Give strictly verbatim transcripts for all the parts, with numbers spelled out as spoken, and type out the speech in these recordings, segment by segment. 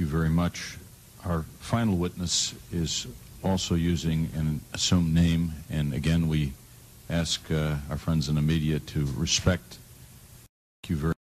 you very much. Our final witness is also using an assumed name, and again, we ask uh, our friends in the media to respect. Thank you very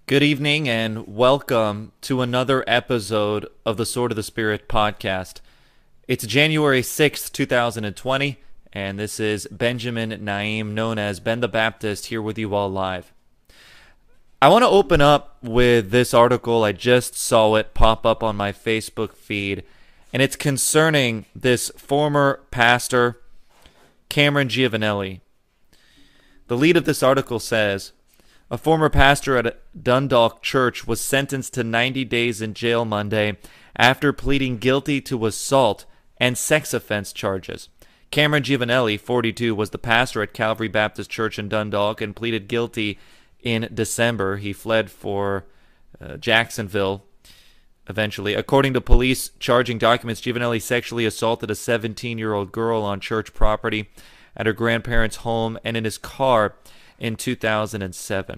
Good evening and welcome to another episode of the Sword of the Spirit podcast. It's January sixth, two thousand twenty, and this is Benjamin Naim, known as Ben the Baptist, here with you all live. I want to open up with this article. I just saw it pop up on my Facebook feed, and it's concerning this former pastor, Cameron Giovanelli. The lead of this article says, a former pastor at a Dundalk church was sentenced to ninety days in jail Monday after pleading guilty to assault and sex offense charges. Cameron Giovanelli, forty-two, was the pastor at Calvary Baptist Church in Dundalk and pleaded guilty in December. He fled for uh, Jacksonville eventually. According to police charging documents, Giovanelli sexually assaulted a seventeen-year-old girl on church property at her grandparents' home and in his car in two thousand seven.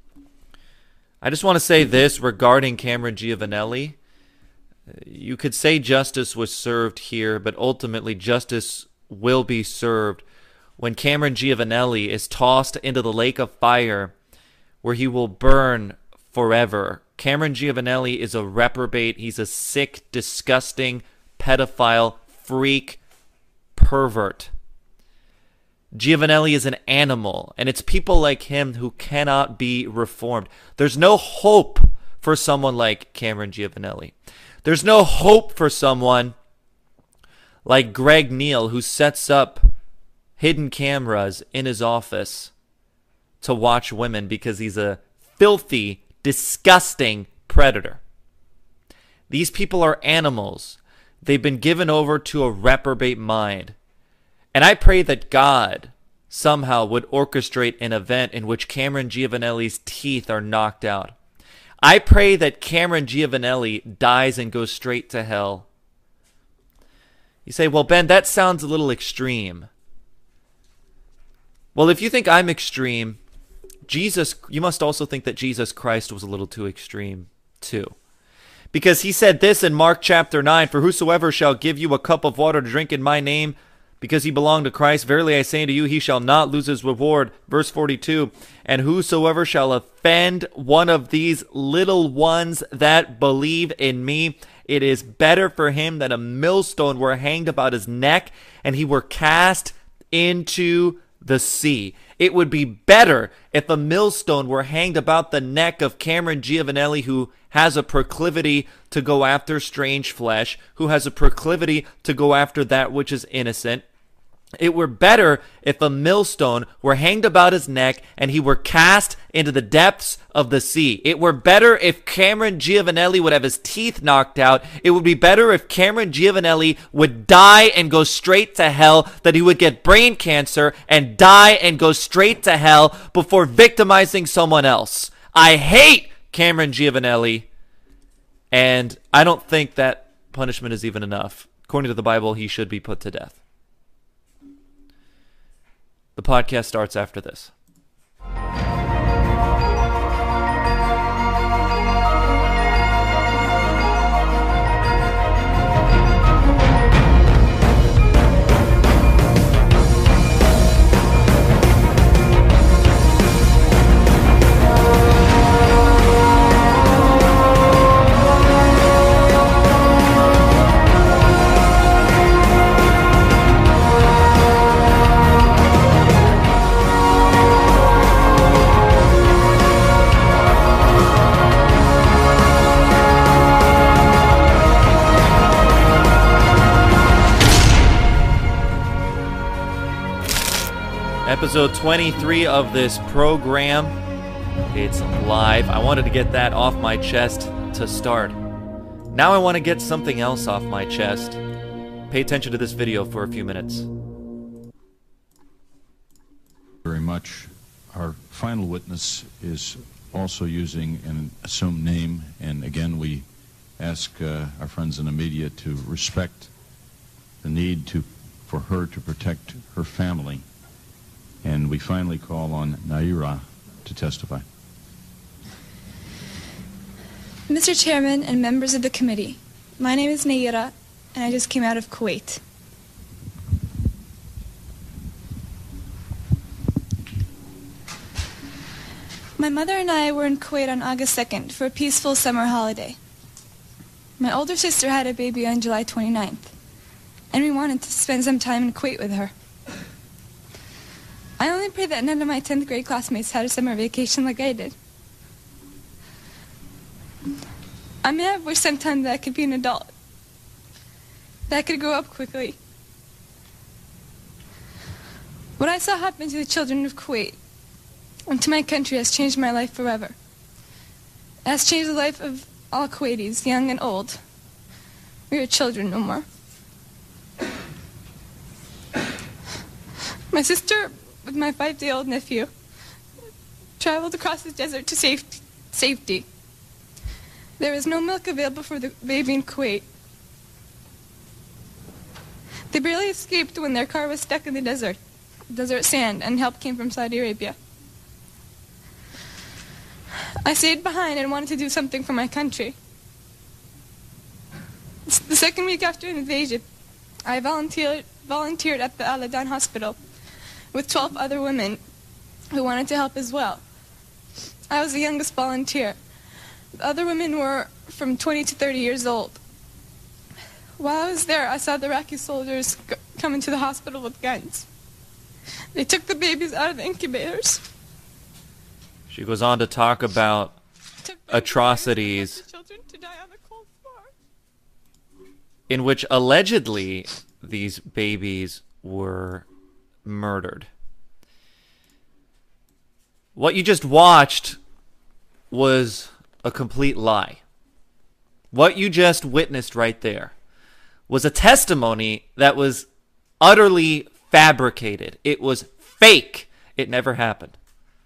I just want to say this regarding Cameron Giovanelli. You could say justice was served here, but ultimately justice will be served when Cameron Giovanelli is tossed into the lake of fire where he will burn forever. Cameron Giovanelli is a reprobate. He's a sick, disgusting, pedophile, freak, pervert. Giovanelli is an animal, and it's people like him who cannot be reformed. There's no hope for someone like Cameron Giovanelli. There's no hope for someone like Greg Neal, who sets up hidden cameras in his office to watch women because he's a filthy, disgusting predator. These people are animals. They've been given over to a reprobate mind. And I pray that God somehow would orchestrate an event in which Cameron Giovanelli's teeth are knocked out. I pray that Cameron Giovanelli dies and goes straight to hell. You say, well, Ben, that sounds a little extreme. Well, if you think I'm extreme, Jesus, you must also think that Jesus Christ was a little too extreme too. Because he said this in Mark chapter nine, for whosoever shall give you a cup of water to drink in my name, because he belonged to Christ, verily I say unto you, he shall not lose his reward. Verse forty-two, and whosoever shall offend one of these little ones that believe in me, it is better for him that a millstone were hanged about his neck, and he were cast into the sea. It would be better if a millstone were hanged about the neck of Cameron Giovanelli, who has a proclivity to go after strange flesh, who has a proclivity to go after that which is innocent. It were better if a millstone were hanged about his neck and he were cast into the depths of the sea. It were better if Cameron Giovanelli would have his teeth knocked out. It would be better if Cameron Giovanelli would die and go straight to hell, that he would get brain cancer and die and go straight to hell before victimizing someone else. I hate Cameron Giovanelli, and I don't think that punishment is even enough. According to the Bible, he should be put to death. The podcast starts after this. Episode twenty-three of this program. It's live. I wanted to get that off my chest to start. Now I want to get something else off my chest. Pay attention to this video for a few minutes. Very much. Our final witness is also using an assumed name, and again we ask uh, our friends in the media to respect the need to for her to protect her family. And we finally call on Naira to testify. Mister Chairman and members of the committee, my name is Naira, and I just came out of Kuwait. My mother and I were in Kuwait on August second for a peaceful summer holiday. My older sister had a baby on July twenty-ninth, and we wanted to spend some time in Kuwait with her. I only pray that none of my tenth grade classmates had a summer vacation like I did. I may have wished sometime that I could be an adult, that I could grow up quickly. What I saw happen to the children of Kuwait and to my country has changed my life forever. It has changed the life of all Kuwaitis, young and old. We are children no more. My sister, with my five-day-old nephew, traveled across the desert to safe- safety. There was no milk available for the baby in Kuwait. They barely escaped when their car was stuck in the desert, desert sand, and help came from Saudi Arabia. I stayed behind and wanted to do something for my country. The second week after an invasion, I volunteered, volunteered at the Al-Adan hospital with twelve other women who wanted to help as well. I was the youngest volunteer. The other women were from twenty to thirty years old. While I was there, I saw the Iraqi soldiers g- come into the hospital with guns. They took the babies out of the incubators. She goes on to talk about atrocities in which allegedly these babies were murdered. What you just watched was a complete lie. What you just witnessed right there was a testimony that was utterly fabricated. It was fake. It never happened.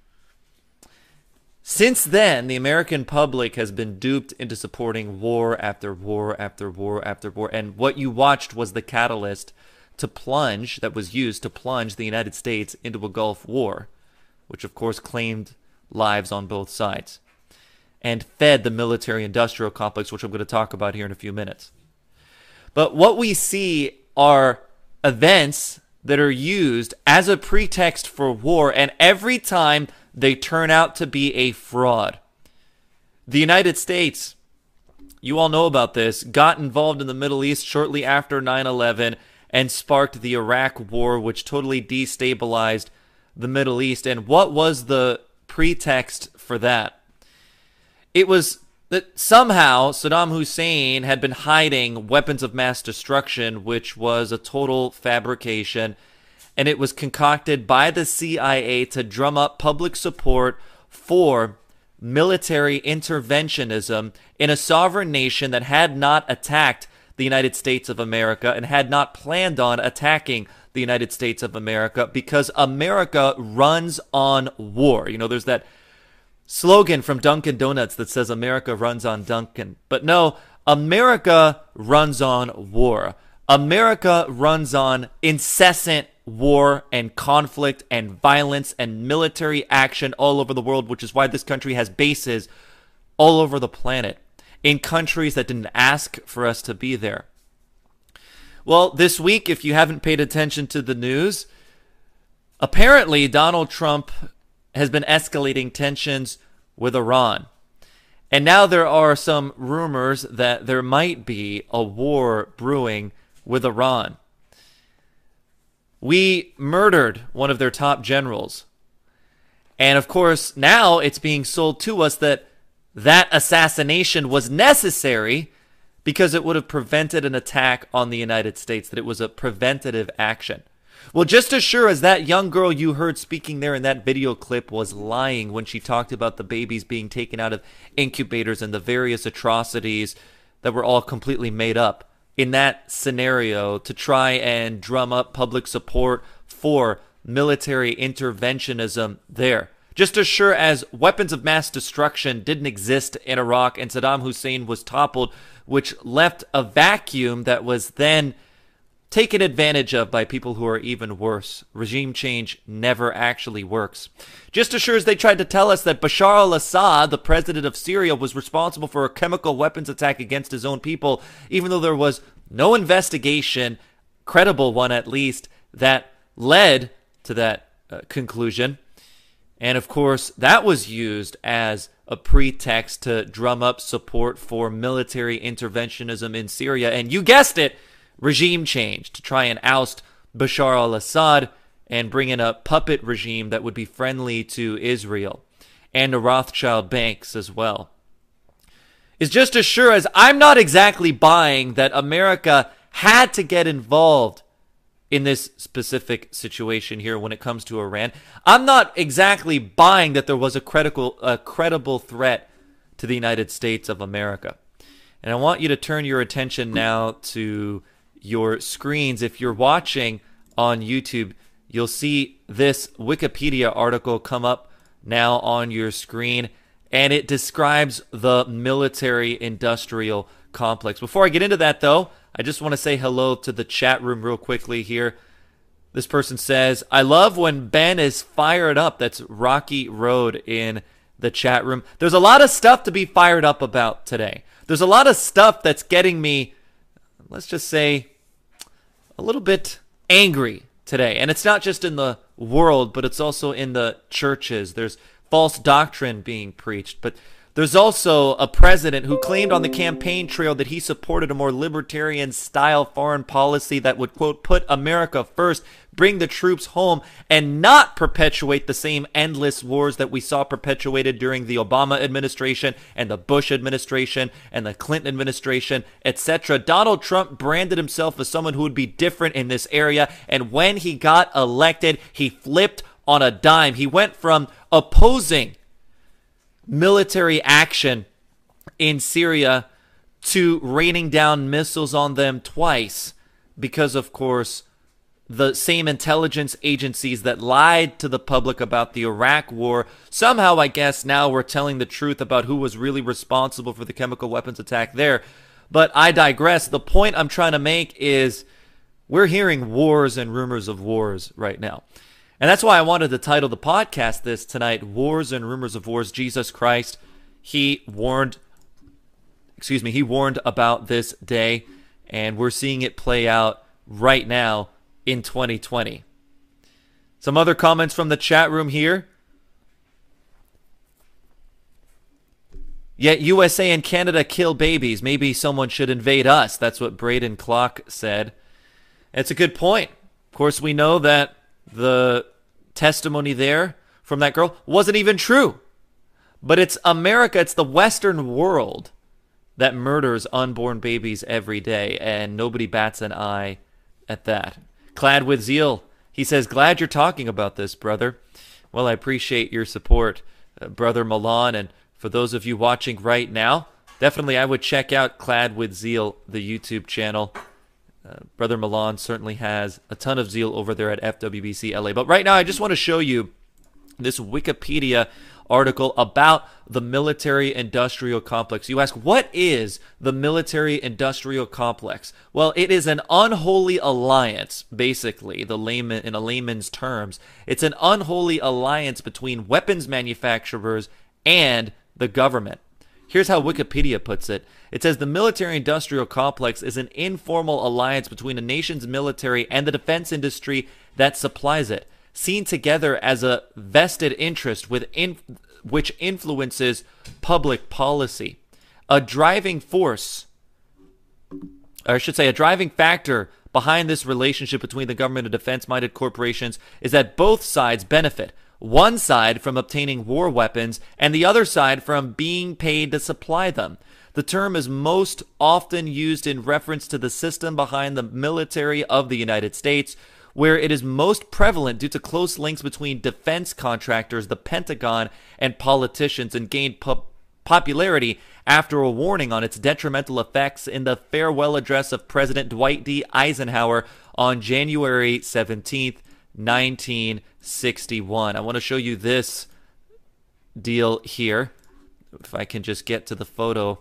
Since then, the American public has been duped into supporting war after war after war after war. And what you watched was the catalyst to plunge, that was used to plunge the United States into a Gulf War, which of course claimed lives on both sides, and fed the military-industrial complex, which I'm going to talk about here in a few minutes. But what we see are events that are used as a pretext for war, and every time they turn out to be a fraud. The United States, you all know about this, got involved in the Middle East shortly after nine eleven and sparked the Iraq War, which totally destabilized the Middle East. And what was the pretext for that? It was that somehow Saddam Hussein had been hiding weapons of mass destruction, which was a total fabrication, and it was concocted by the C I A to drum up public support for military interventionism in a sovereign nation that had not attacked the United States of America and had not planned on attacking the United States of America, because America runs on war. You know, there's that slogan from Dunkin' Donuts that says America runs on Dunkin'. But no, America runs on war. America runs on incessant war and conflict and violence and military action all over the world, which is why this country has bases all over the planet in countries that didn't ask for us to be there. Well, this week, if you haven't paid attention to the news, apparently Donald Trump has been escalating tensions with Iran. And now there are some rumors that there might be a war brewing with Iran. We murdered one of their top generals. And of course, now it's being sold to us that that assassination was necessary because it would have prevented an attack on the United States, that it was a preventative action. Well, just as sure as that young girl you heard speaking there in that video clip was lying when she talked about the babies being taken out of incubators and the various atrocities that were all completely made up in that scenario to try and drum up public support for military interventionism there. Just as sure as weapons of mass destruction didn't exist in Iraq and Saddam Hussein was toppled, which left a vacuum that was then taken advantage of by people who are even worse. Regime change never actually works. Just as sure as they tried to tell us that Bashar al-Assad, the president of Syria, was responsible for a chemical weapons attack against his own people, even though there was no investigation, credible one at least, that led to that uh, conclusion. And of course, that was used as a pretext to drum up support for military interventionism in Syria. And you guessed it, regime change to try and oust Bashar al-Assad and bring in a puppet regime that would be friendly to Israel and the Rothschild banks as well. Is just as sure as I'm not exactly buying that America had to get involved in this specific situation here when it comes to Iran. I'm not exactly buying that there was a credible, a credible threat to the United States of America. And I want you to turn your attention now to your screens. If you're watching on YouTube, you'll see this Wikipedia article come up now on your screen, and it describes the military-industrial complex. Before I get into that, though, I just want to say hello to the chat room real quickly here. This person says, I love when Ben is fired up. That's Rocky Road in the chat room. There's a lot of stuff to be fired up about today. There's a lot of stuff that's getting me, let's just say, a little bit angry today. And it's not just in the world, but it's also in the churches. There's false doctrine being preached, but there's also a president who claimed on the campaign trail that he supported a more libertarian-style foreign policy that would, quote, put America first, bring the troops home, and not perpetuate the same endless wars that we saw perpetuated during the Obama administration and the Bush administration and the Clinton administration, et cetera. Donald Trump branded himself as someone who would be different in this area, and when he got elected, he flipped on a dime. He went from opposing military action in Syria to raining down missiles on them twice because, of course, the same intelligence agencies that lied to the public about the Iraq war, somehow, I guess, now we're telling the truth about who was really responsible for the chemical weapons attack there. But I digress. The point I'm trying to make is we're hearing wars and rumors of wars right now. And that's why I wanted to title the podcast this tonight, Wars and Rumors of Wars. Jesus Christ, he warned, excuse me, he warned about this day, and we're seeing it play out right now in twenty twenty. Some other comments from the chat room here. Yet U S A and Canada kill babies. Maybe someone should invade us. That's what Braden Clock said. It's a good point. Of course, we know that the testimony there from that girl wasn't even true. But it's America, it's the Western world that murders unborn babies every day, and nobody bats an eye at that. Clad with zeal, he says, glad you're talking about this, brother. Well, I appreciate your support, uh, Brother Milan, and for those of you watching right now, definitely I would check out Clad with Zeal, the YouTube channel. Uh, Brother Milan certainly has a ton of zeal over there at F W B C L A. But right now, I just want to show you this Wikipedia article about the military-industrial complex. You ask, what is the military-industrial complex? Well, it is an unholy alliance, basically, the layman, in a layman's terms. It's an unholy alliance between weapons manufacturers and the government. Here's how Wikipedia puts it. It says the military-industrial complex is an informal alliance between a nation's military and the defense industry that supplies it, seen together as a vested interest with in, which influences public policy. A driving force, or I should say a driving factor behind this relationship between the government and defense-minded corporations is that both sides benefit. One side from obtaining war weapons and the other side from being paid to supply them. The term is most often used in reference to the system behind the military of the United States, where it is most prevalent due to close links between defense contractors, the Pentagon, and politicians, and gained po- popularity after a warning on its detrimental effects in the farewell address of President Dwight D. Eisenhower on January seventeenth, nineteen sixty-one. I want to show you this deal here. If I can just get to the photo.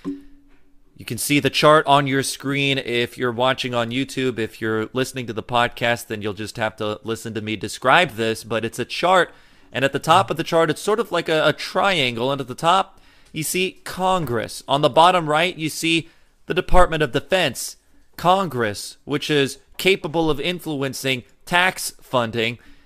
You can see the chart on your screen if you're watching on YouTube. If you're listening to the podcast, then you'll just have to listen to me describe this. But it's a chart, and at the top of the chart, it's sort of like a, a triangle. And at the top, you see Congress. On the bottom right, you see the Department of Defense. Congress, which is capable of influencing tax funding.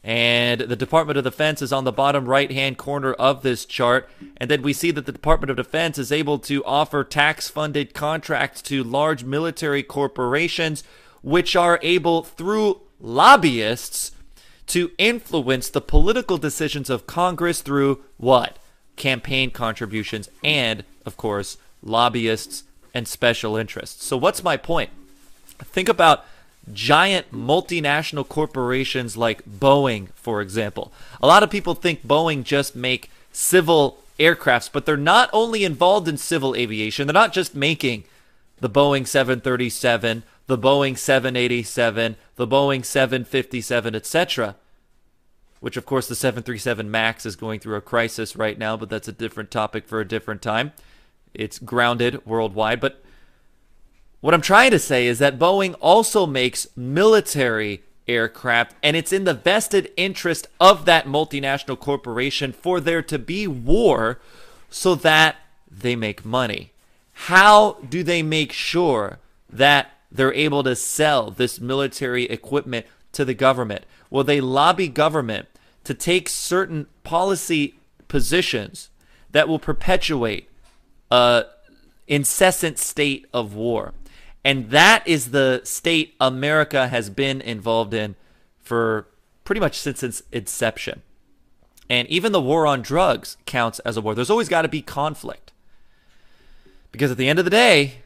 And the Department of Defense is on the bottom right-hand corner of this chart. And then we see that the Department of Defense is able to offer tax-funded contracts to large military corporations, which are able, through lobbyists, to influence the political decisions of Congress through what? Campaign contributions and, of course, lobbyists and special interests. So what's my point? Think about giant multinational corporations like Boeing, for example. A lot of people think Boeing just make civil aircrafts, but they're not only involved in civil aviation. They're not just making the Boeing seven thirty-seven, the Boeing seven eighty-seven, the Boeing seven fifty-seven, et cetera, which, of course, the seven thirty-seven MAX is going through a crisis right now, but that's a different topic for a different time. It's grounded worldwide, but what I'm trying to say is that Boeing also makes military aircraft, and it's in the vested interest of that multinational corporation for there to be war so that they make money. How do they make sure that they're able to sell this military equipment to the government? Well, they lobby government to take certain policy positions that will perpetuate an incessant state of war. And that is the state America has been involved in for pretty much since its inception. And even the war on drugs counts as a war. There's always got to be conflict. Because at the end of the day,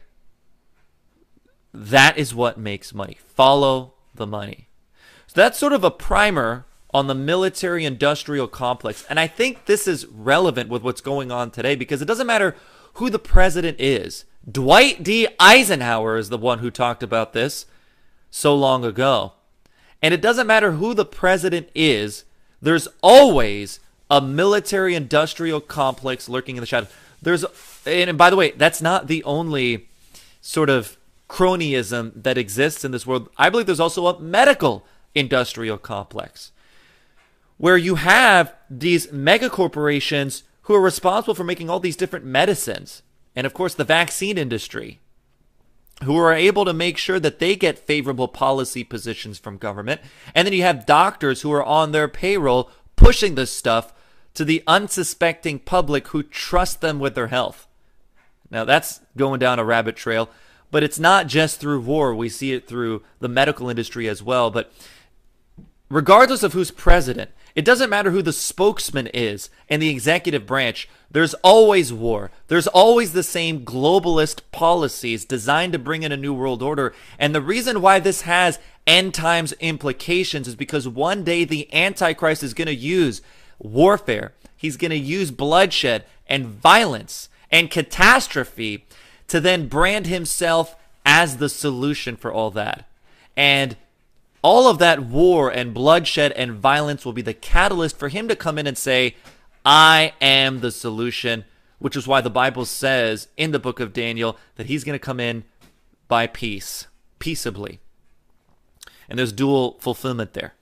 that is what makes money. Follow the money. So that's sort of a primer on the military-industrial complex. And I think this is relevant with what's going on today because it doesn't matter who the president is. Dwight D. Eisenhower is the one who talked about this so long ago. And it doesn't matter who the president is, there's always a military-industrial complex lurking in the shadows. There's, and by the way, that's not the only sort of cronyism that exists in this world. I believe there's also a medical industrial complex where you have these mega corporations who are responsible for making all these different medicines. And of course, the vaccine industry, who are able to make sure that they get favorable policy positions from government. And then you have doctors who are on their payroll pushing this stuff to the unsuspecting public who trust them with their health. Now, that's going down a rabbit trail, but it's not just through war. We see it through the medical industry as well. But regardless of who's president, it doesn't matter who the spokesman is in the executive branch. There's always war. There's always the same globalist policies designed to bring in a new world order. And the reason why this has end times implications is because one day the Antichrist is going to use warfare. He's going to use bloodshed and violence and catastrophe to then brand himself as the solution for all that. And all of that war and bloodshed and violence will be the catalyst for him to come in and say, I am the solution, which is why the Bible says in the book of Daniel that he's going to come in by peace, peaceably. And there's dual fulfillment there.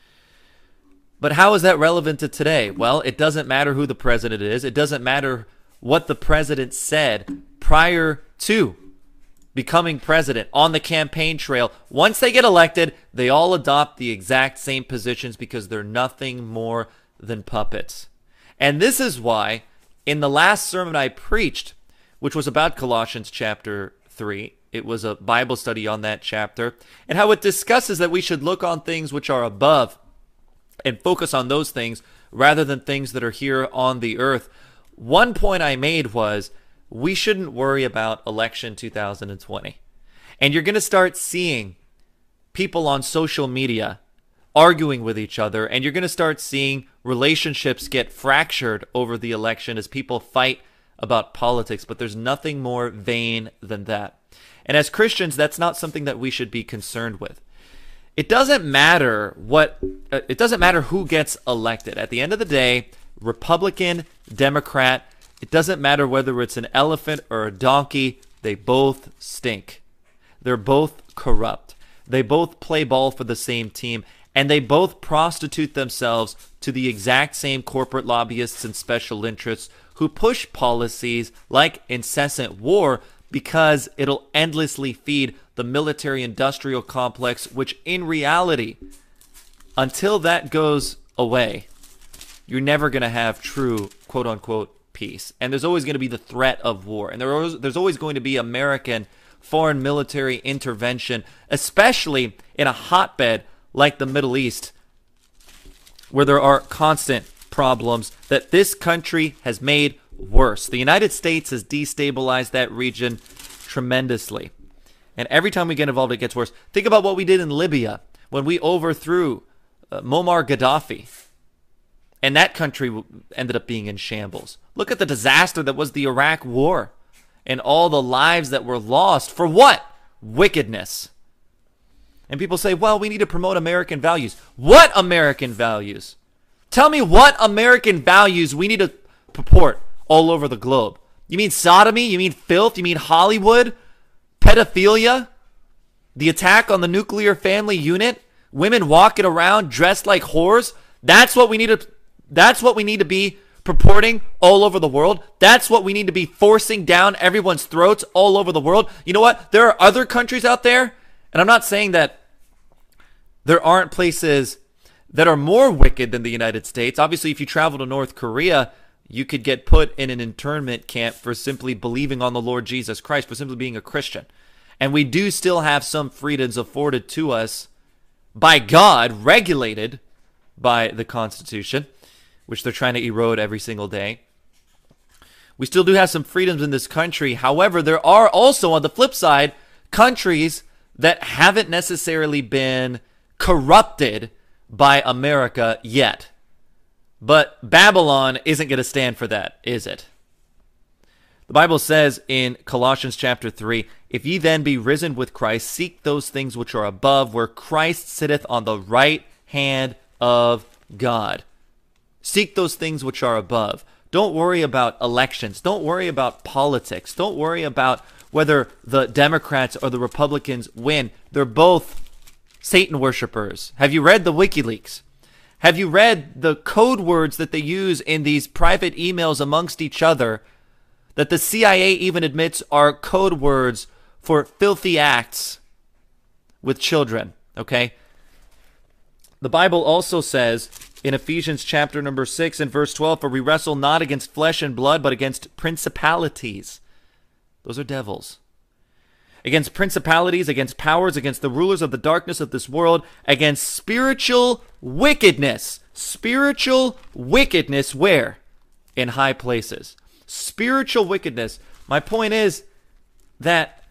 But how is that relevant to today? Well, it doesn't matter who the president is. It doesn't matter what the president said prior to becoming president on the campaign trail. Once they get elected, they all adopt the exact same positions because they're nothing more than puppets. And this is why in the last sermon I preached, which was about Colossians chapter three, it was a Bible study on that chapter, and how it discusses that we should look on things which are above and focus on those things rather than things that are here on the earth. One point I made was we shouldn't worry about election two thousand twenty. And you're going to start seeing people on social media arguing with each other, and you're going to start seeing relationships get fractured over the election as people fight about politics, but there's nothing more vain than that. And as Christians, that's not something that we should be concerned with. It doesn't matter what, uh, it doesn't matter who gets elected. At the end of the day, Republican, Democrat, it doesn't matter whether it's an elephant or a donkey, they both stink. They're both corrupt. They both play ball for the same team, and they both prostitute themselves to the exact same corporate lobbyists and special interests who push policies like incessant war because it'll endlessly feed the military-industrial complex, which in reality until that goes away, you're never going to have true quote-unquote peace. And there's always going to be the threat of war. And there is, there's always going to be American foreign military intervention, especially in a hotbed like the Middle East, where there are constant problems that this country has made worse. The United States has destabilized that region tremendously. And every time we get involved, it gets worse. Think about what we did in Libya when we overthrew uh, Muammar Gaddafi. And that country ended up being in shambles. Look at the disaster that was the Iraq War and all the lives that were lost. For what? Wickedness. And people say, well, we need to promote American values. What American values? Tell me what American values we need to purport all over the globe. You mean sodomy? You mean filth? You mean Hollywood? Pedophilia? The attack on the nuclear family unit? Women walking around dressed like whores? That's what we need to, that's what we need to be purporting all over the world. That's what we need to be forcing down everyone's throats all over the world. You know what? There are other countries out there, and I'm not saying that there aren't places that are more wicked than the United States. Obviously, if you travel to North Korea, you could get put in an internment camp for simply believing on the Lord Jesus Christ, for simply being a Christian. And we do still have some freedoms afforded to us by God, regulated by the Constitution, which they're trying to erode every single day. We still do have some freedoms in this country. However, there are also, on the flip side, countries that haven't necessarily been corrupted by America yet. But Babylon isn't going to stand for that, is it? The Bible says in Colossians chapter three, if ye then be risen with Christ, seek those things which are above, where Christ sitteth on the right hand of God. Seek those things which are above. Don't worry about elections. Don't worry about politics. Don't worry about whether the Democrats or the Republicans win. They're both Satan worshipers. Have you read the WikiLeaks? Have you read the code words that they use in these private emails amongst each other that the C I A even admits are code words for filthy acts with children, okay? The Bible also says in Ephesians chapter number six and verse twelve, for we wrestle not against flesh and blood, but against principalities. Those are devils. Against principalities, against powers, against the rulers of the darkness of this world, against spiritual wickedness. Spiritual wickedness where? In high places. Spiritual wickedness. My point is that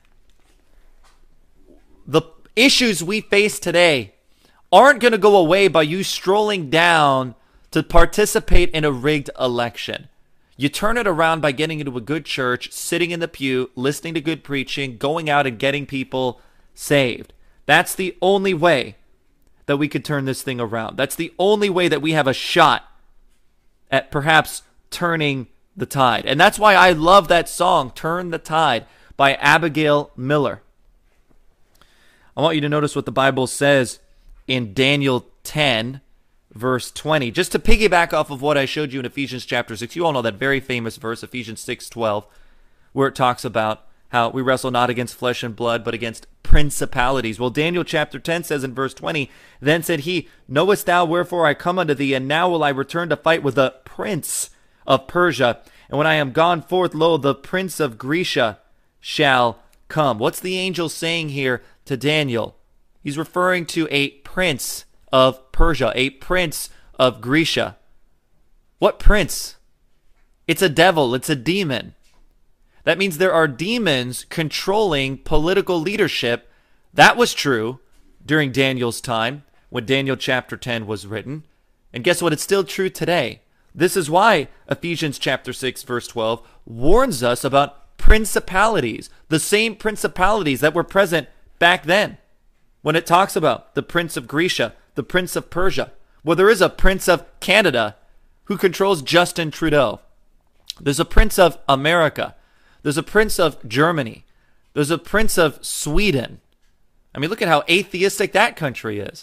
the issues we face today aren't going to go away by you strolling down to participate in a rigged election. You turn it around by getting into a good church, sitting in the pew, listening to good preaching, going out and getting people saved. That's the only way that we could turn this thing around. That's the only way that we have a shot at perhaps turning the tide. And that's why I love that song, Turn the Tide, by Abigail Miller. I want you to notice what the Bible says in Daniel ten, verse twenty. Just to piggyback off of what I showed you in Ephesians chapter six. You all know that very famous verse, Ephesians six twelve, where it talks about how we wrestle not against flesh and blood, but against principalities. Well, Daniel chapter ten says in verse twenty, then said he, knowest thou wherefore I come unto thee, and now will I return to fight with the prince of Persia. And when I am gone forth, lo, the prince of Grecia shall come. What's the angel saying here to Daniel? He's referring to a prince of Persia, a prince of Grecia. What prince? It's a devil. It's a demon. That means there are demons controlling political leadership. That was true during Daniel's time when Daniel chapter ten was written. And guess what? It's still true today. This is why Ephesians chapter six verse twelve warns us about principalities, the same principalities that were present back then. When it talks about the prince of Grecia, the prince of Persia. Well, there is a prince of Canada who controls Justin Trudeau. There's a prince of America. There's a prince of Germany. There's a prince of Sweden. I mean, look at how atheistic that country is.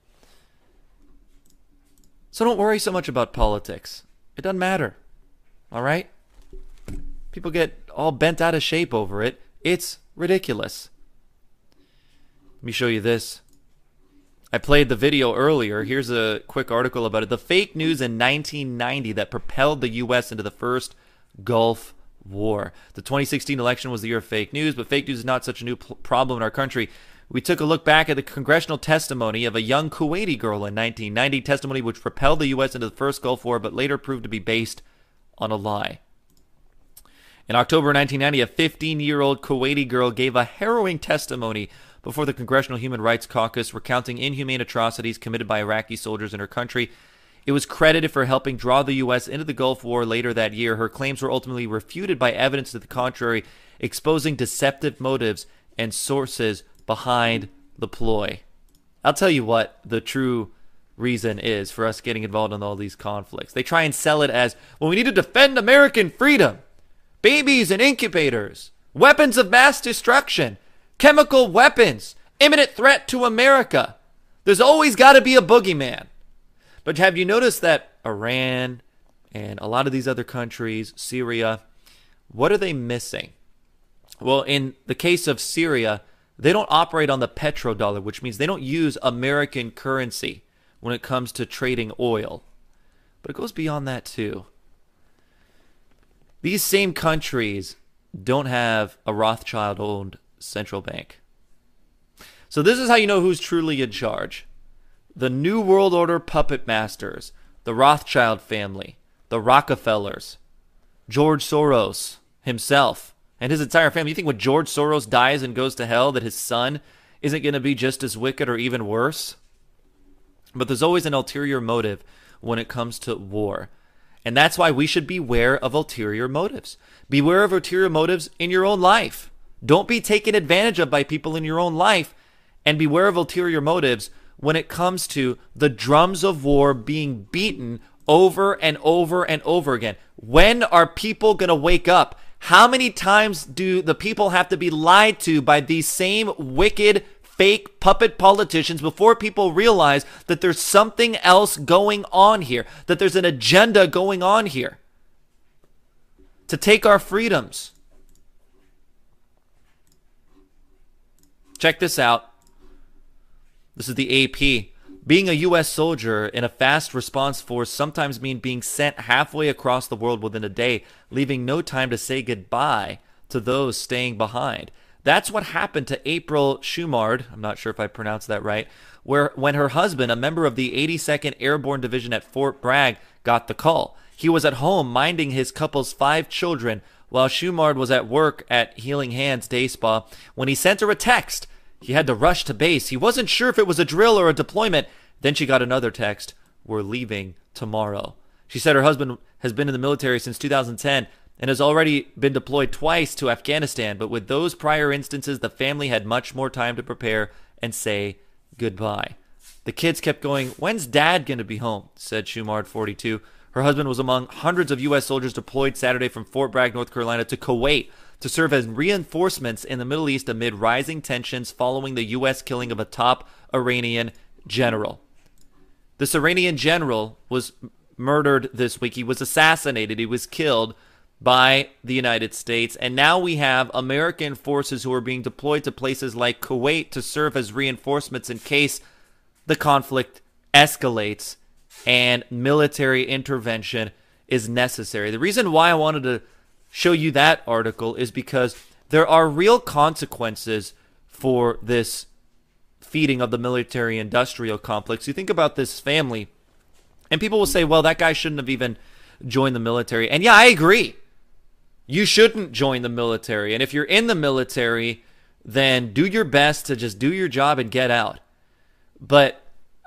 So don't worry so much about politics. It doesn't matter. All right? People get all bent out of shape over it. It's ridiculous. Let me show you this. I played the video earlier. Here's a quick article about it. The fake news in nineteen ninety that propelled the U S into the first Gulf War. The twenty sixteen election was the year of fake news, but fake news is not such a new p- problem in our country. We took a look back at the congressional testimony of a young Kuwaiti girl in nineteen ninety, testimony which propelled the U S into the first Gulf War, but later proved to be based on a lie. In October nineteen ninety, a fifteen-year-old Kuwaiti girl gave a harrowing testimony before the Congressional Human Rights Caucus, recounting inhumane atrocities committed by Iraqi soldiers in her country. It was credited for helping draw the U S into the Gulf War later that year. Her claims were ultimately refuted by evidence to the contrary, exposing deceptive motives and sources behind the ploy. I'll tell you what the true reason is for us getting involved in all these conflicts. They try and sell it as, well, we need to defend American freedom. Babies and incubators, weapons of mass destruction, chemical weapons, imminent threat to America. There's always got to be a boogeyman. But have you noticed that Iran and a lot of these other countries, Syria, what are they missing? Well, in the case of Syria, they don't operate on the petrodollar, which means they don't use American currency when it comes to trading oil. But it goes beyond that too. These same countries don't have a Rothschild-owned central bank. So this is how you know who's truly in charge. The New World Order puppet masters, the Rothschild family, the Rockefellers, George Soros himself, and his entire family. You think when George Soros dies and goes to hell that his son isn't going to be just as wicked or even worse? But there's always an ulterior motive when it comes to war. And that's why we should beware of ulterior motives. Beware of ulterior motives in your own life. Don't be taken advantage of by people in your own life. And beware of ulterior motives when it comes to the drums of war being beaten over and over and over again. When are people going to wake up? How many times do the people have to be lied to by these same wicked, fake puppet politicians before people realize that there's something else going on here, that there's an agenda going on here to take our freedoms? Check this out. This is the A P. Being a U S soldier in a fast response force sometimes means being sent halfway across the world within a day, leaving no time to say goodbye to those staying behind. That's what happened to April Shumard, I'm not sure if I pronounced that right, where when her husband, a member of the eighty-second Airborne Division at Fort Bragg, got the call. He was at home minding his couple's five children while Shumard was at work at Healing Hands Day Spa when he sent her a text. He had to rush to base. He wasn't sure if it was a drill or a deployment. Then she got another text, "We're leaving tomorrow." She said her husband has been in the military since two thousand ten and has already been deployed twice to Afghanistan, but with those prior instances, the family had much more time to prepare and say goodbye. The kids kept going, "When's Dad going to be home?" said Shumard, forty-two. Her husband was among hundreds of U S soldiers deployed Saturday from Fort Bragg, North Carolina to Kuwait to serve as reinforcements in the Middle East amid rising tensions following the U S killing of a top Iranian general. This Iranian general was murdered this week. He was assassinated. He was killed by the United States. And now we have American forces who are being deployed to places like Kuwait to serve as reinforcements in case the conflict escalates and military intervention is necessary. The reason why I wanted to show you that article is because there are real consequences for this feeding of the military-industrial complex. You think about this family, and people will say, well, that guy shouldn't have even joined the military. And yeah, I agree. You shouldn't join the military. And if you're in the military, then do your best to just do your job and get out. But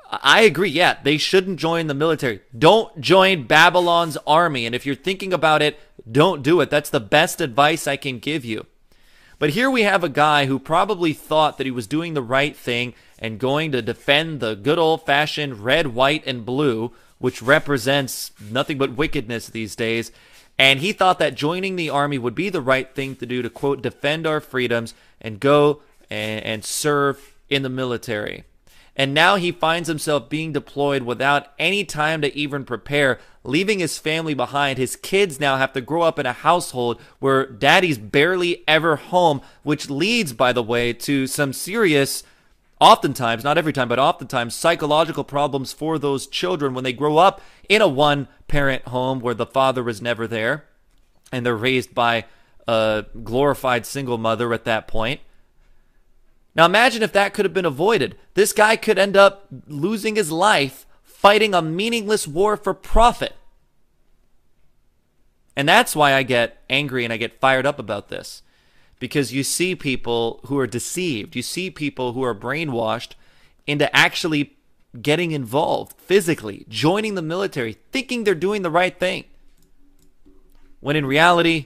I agree, yeah, they shouldn't join the military. Don't join Babylon's army. And if you're thinking about it, don't do it. That's the best advice I can give you. But here we have a guy who probably thought that he was doing the right thing and going to defend the good old-fashioned red, white, and blue, which represents nothing but wickedness these days. And he thought that joining the army would be the right thing to do to, quote, defend our freedoms and go and, and serve in the military. And now he finds himself being deployed without any time to even prepare, leaving his family behind. His kids now have to grow up in a household where daddy's barely ever home, which leads, by the way, to some serious oftentimes, not every time, but oftentimes, psychological problems for those children when they grow up in a one-parent home where the father is never there and they're raised by a glorified single mother at that point. Now imagine if that could have been avoided. This guy could end up losing his life fighting a meaningless war for profit. And that's why I get angry and I get fired up about this. Because you see people who are deceived. You see people who are brainwashed into actually getting involved physically, joining the military, thinking they're doing the right thing. When in reality,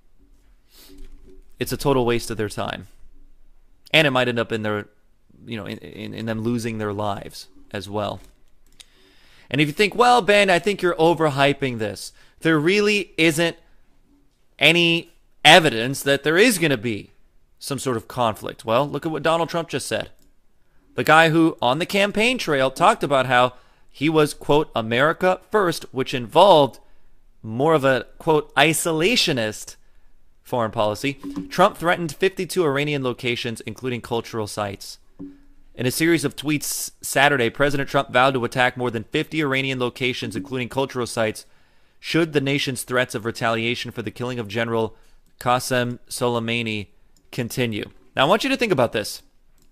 it's a total waste of their time. And it might end up in their, you know, in, in, in them losing their lives as well. And if you think, well, Ben, I think you're overhyping this. There really isn't any evidence that there is going to be some sort of conflict. Well, look at what Donald Trump just said. The guy who, on the campaign trail, talked about how he was, quote, America first, which involved more of a, quote, isolationist foreign policy. Trump threatened fifty-two Iranian locations, including cultural sites. In a series of tweets Saturday, President Trump vowed to attack more than fifty Iranian locations, including cultural sites, should the nation's threats of retaliation for the killing of General Qasem Soleimani continue. Now, I want you to think about this.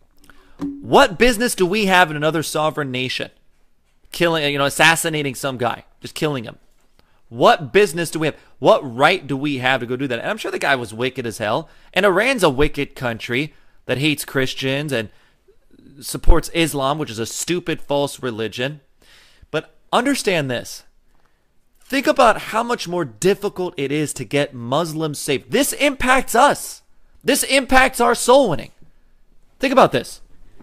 What business do we have in another sovereign nation? Killing, you know, assassinating some guy, just killing him. What business do we have? What right do we have to go do that? And I'm sure the guy was wicked as hell. And Iran's a wicked country that hates Christians and supports Islam, which is a stupid, false religion. But understand this. Think about how much more difficult it is to get Muslims saved. This impacts us. This impacts our soul winning. Think about this.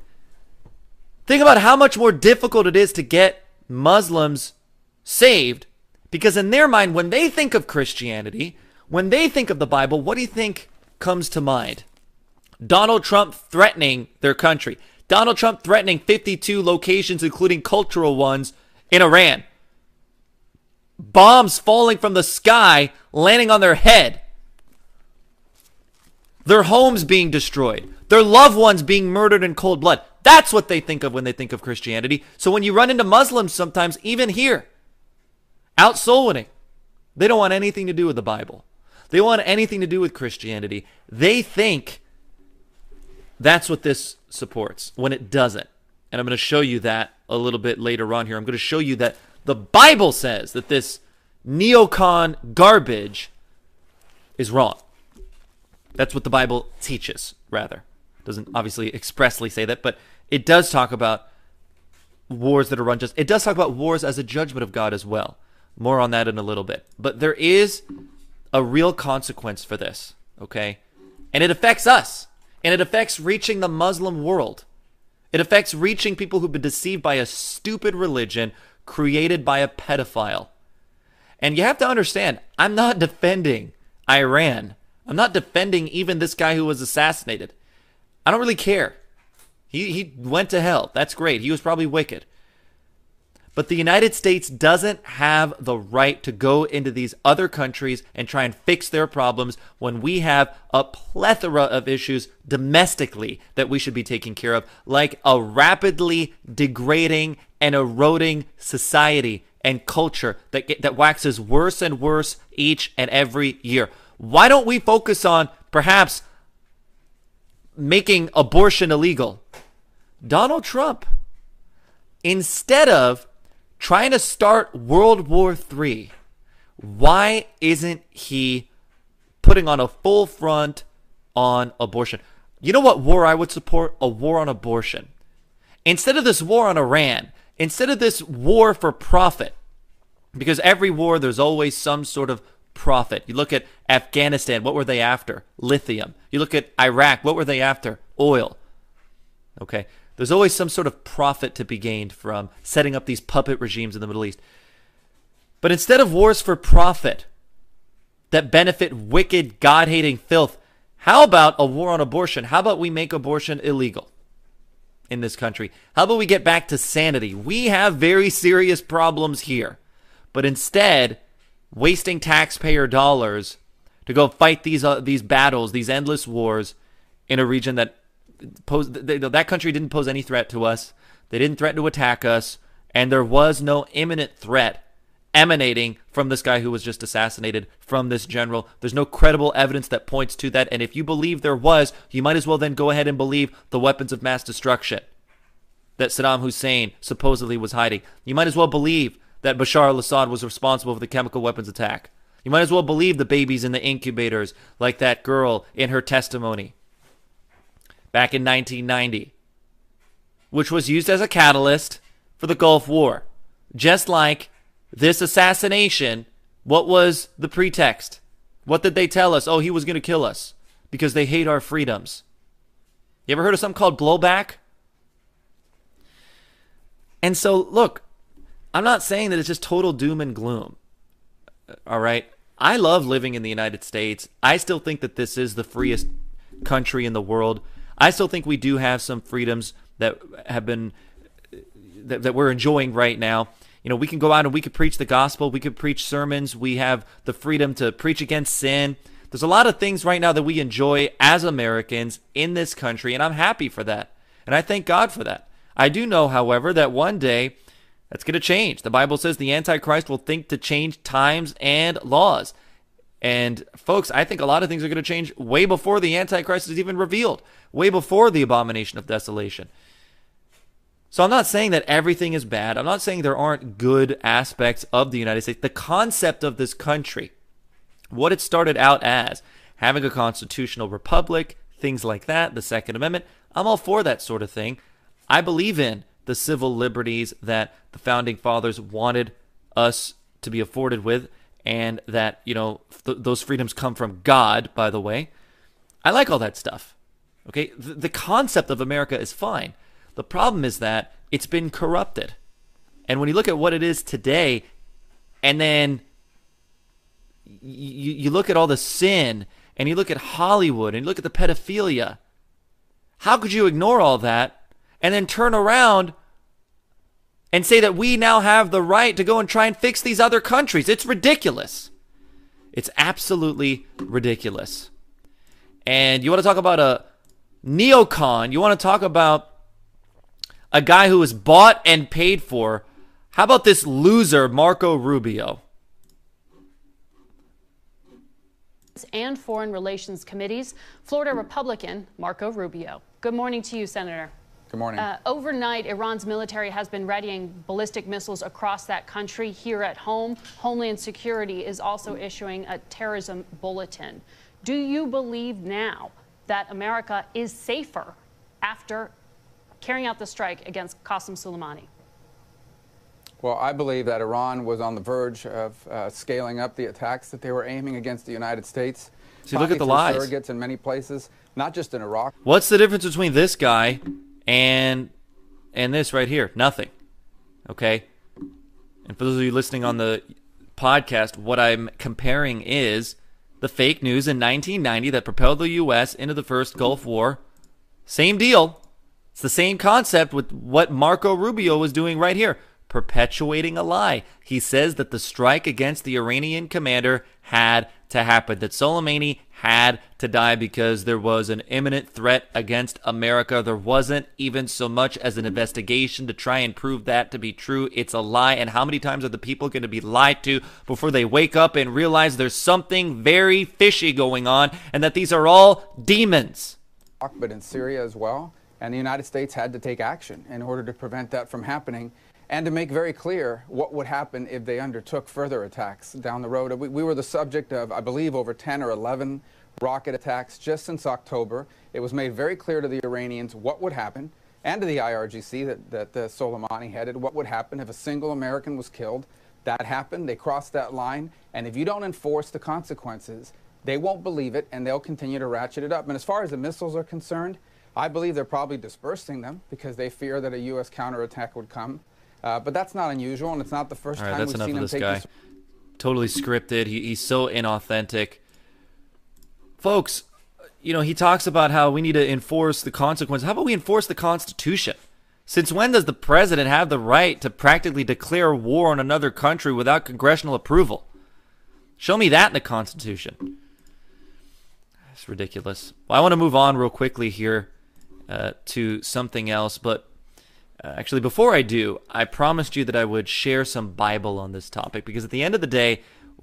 Think about how much more difficult it is to get Muslims saved, because in their mind, when they think of Christianity, when they think of the Bible, what do you think comes to mind? Donald Trump threatening their country. Donald Trump threatening fifty-two locations, including cultural ones, in Iran. Bombs falling from the sky, landing on their head. Their homes being destroyed. Their loved ones being murdered in cold blood. That's what they think of when they think of Christianity. So when you run into Muslims sometimes, even here, out soul winning, they don't want anything to do with the Bible. They don't want anything to do with Christianity. They think that's what this supports, when it doesn't. And I'm going to show you that a little bit later on here. I'm going to show you that the Bible says that this neocon garbage is wrong. That's what the Bible teaches, rather. It doesn't obviously expressly say that, but it does talk about wars that are unjust. It does talk about wars as a judgment of God as well. More on that in a little bit. But there is a real consequence for this, okay? And it affects us. And it affects reaching the Muslim world. It affects reaching people who've been deceived by a stupid religion created by a pedophile. And you have to understand, I'm not defending Iran. I'm not defending even this guy who was assassinated. I don't really care. He he went to hell. That's great. He was probably wicked. But the United States doesn't have the right to go into these other countries and try and fix their problems when we have a plethora of issues domestically that we should be taking care of, like a rapidly degrading and eroding society and culture that get, that waxes worse and worse each and every year. Why don't we focus on perhaps making abortion illegal? Donald Trump, instead of trying to start World War Three, why isn't he putting on a full front on abortion? You know what war I would support? A war on abortion. Instead of this war on Iran, instead of this war for profit, because every war there's always some sort of profit. You look at Afghanistan, what were they after? Lithium. You look at Iraq, what were they after? Oil. Okay. There's always some sort of profit to be gained from setting up these puppet regimes in the Middle East. But instead of wars for profit that benefit wicked, God-hating filth, how about a war on abortion? How about we make abortion illegal in this country? How about we get back to sanity? We have very serious problems here. But instead, wasting taxpayer dollars to go fight these uh, these battles, these endless wars in a region that pose, they, that country didn't pose any threat to us. They didn't threaten to attack us, and there was no imminent threat emanating from this guy who was just assassinated, from this general. There's no credible evidence that points to that, and if you believe there was, you might as well then go ahead and believe the weapons of mass destruction that Saddam Hussein supposedly was hiding. You might as well believe that Bashar al-Assad was responsible for the chemical weapons attack. You might as well believe the babies in the incubators, like that girl in her testimony back in nineteen ninety, which was used as a catalyst for the Gulf War. Just like this assassination, what was the pretext? What did they tell us? Oh, he was going to kill us because they hate our freedoms. You ever heard of something called blowback? And so, look, I'm not saying that it's just total doom and gloom. All right? I love living in the United States. I still think that this is the freest country in the world. I still think we do have some freedoms that have been that, that we're enjoying right now. You know, we can go out and we could preach the gospel. We could preach sermons. We have the freedom to preach against sin. There's a lot of things right now that we enjoy as Americans in this country, and I'm happy for that. And I thank God for that. I do know, however, that one day that's going to change. The Bible says the Antichrist will think to change times and laws. And folks, I think a lot of things are going to change way before the Antichrist is even revealed, way before the abomination of desolation. So I'm not saying that everything is bad. I'm not saying there aren't good aspects of the United States. The concept of this country, what it started out as, having a constitutional republic, things like that, the Second Amendment, I'm all for that sort of thing. I believe in the civil liberties that the Founding Fathers wanted us to be afforded with, and that, you know, th- those freedoms come from God, by the way. I like all that stuff. Okay? The, the concept of America is fine. The problem is that it's been corrupted. And when you look at what it is today, and then you, you look at all the sin, and you look at Hollywood, and you look at the pedophilia, how could you ignore all that and then turn around and say that we now have the right to go and try and fix these other countries? It's ridiculous. It's absolutely ridiculous. And you want to talk about a neocon, you want to talk about a guy who was bought and paid for. How about this loser, Marco Rubio? And Foreign Relations Committees, Florida Republican Marco Rubio. Good morning to you, Senator. Good morning. Uh, overnight, Iran's military has been readying ballistic missiles across that country. Here at home, Homeland Security is also issuing a terrorism bulletin. Do you believe now that America is safer after carrying out the strike against Qasem Soleimani? Well, I believe that Iran was on the verge of uh, scaling up the attacks that they were aiming against the United States. See, look at the lies. Surrogates in many places, not just in Iraq. What's the difference between this guy and and this right here? Nothing. Okay? And for those of you listening on the podcast, what I'm comparing is the fake news in nineteen ninety that propelled the U S into the first Gulf War. Same deal. It's the same concept with what Marco Rubio was doing right here, perpetuating a lie. He says that the strike against the Iranian commander had to happen, that Soleimani had to die because there was an imminent threat against America. There wasn't even so much as an investigation to try and prove that to be true. It's a lie. And how many times are the people going to be lied to before they wake up and realize there's something very fishy going on and that these are all demons? But in Syria as well. And the United States had to take action in order to prevent that from happening and to make very clear what would happen if they undertook further attacks down the road. We, we were the subject of, I believe, over ten or eleven rocket attacks just since October. It was made very clear to the Iranians what would happen, and to the I R G C that, that uh, Soleimani headed, what would happen if a single American was killed. That happened. They crossed that line. And if you don't enforce the consequences, they won't believe it, and they'll continue to ratchet it up. And as far as the missiles are concerned, I believe they're probably dispersing them because they fear that a U S counterattack would come. Uh, but that's not unusual, and it's not the first All right, time that's we've enough seen of him this take guy. this. Totally scripted. He, he's so inauthentic. Folks, you know, he talks about how we need to enforce the consequences. How about we enforce the Constitution? Since when does the president have the right to practically declare war on another country without congressional approval? Show me that in the Constitution. It's ridiculous. Well, I want to move on real quickly here uh, to something else. But uh, actually, before I do, I promised you that I would share some Bible on this topic, because at the end of the day,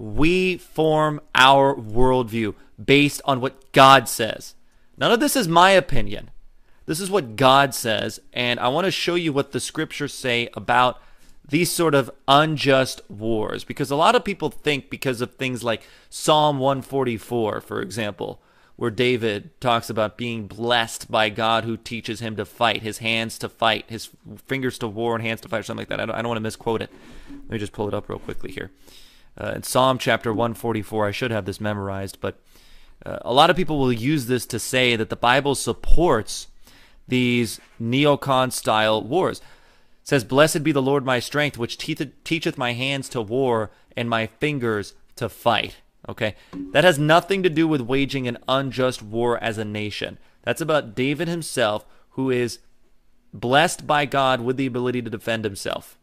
we form our worldview based on what God says. None of this is my opinion. This is what God says, and I want to show you what the scriptures say about these sort of unjust wars, because a lot of people think, because of things like Psalm one forty-four, for example, where David talks about being blessed by God who teaches him to fight, his hands to fight, his fingers to war and hands to fight, or something like that. I don't, I don't want to misquote it. Let me just pull it up real quickly here. Uh, in Psalm chapter one forty-four, I should have this memorized, but uh, a lot of people will use this to say that the Bible supports these neocon-style wars. It says, "Blessed be the Lord my strength, which teacheth my hands to war and my fingers to fight." Okay, that has nothing to do with waging an unjust war as a nation. That's about David himself, who is blessed by God with the ability to defend himself.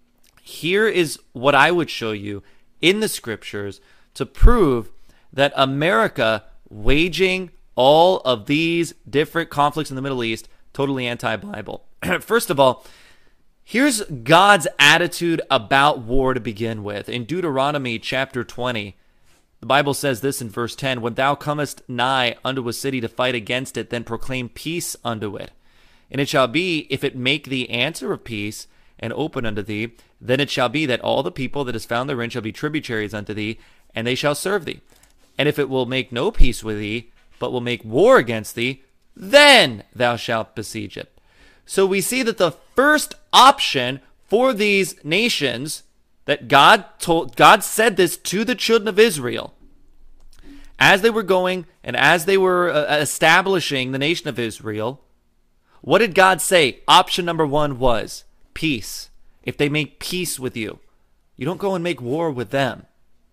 Here is what I would show you in the scriptures to prove that America waging all of these different conflicts in the Middle East, totally anti-Bible. First of all, here's God's attitude about war to begin with. In Deuteronomy chapter twenty, the Bible says this in verse ten, "When thou comest nigh unto a city to fight against it, then proclaim peace unto it. And it shall be, if it make thee answer of peace, and open unto thee, then it shall be that all the people that is found therein shall be tributaries unto thee, and they shall serve thee. And if it will make no peace with thee, but will make war against thee, then thou shalt besiege it." So we see that the first option for these nations, that God told, God said this to the children of Israel as they were going and as they were uh, establishing the nation of Israel. What did God say? Option number one was peace. If they make peace with you, you don't go and make war with them.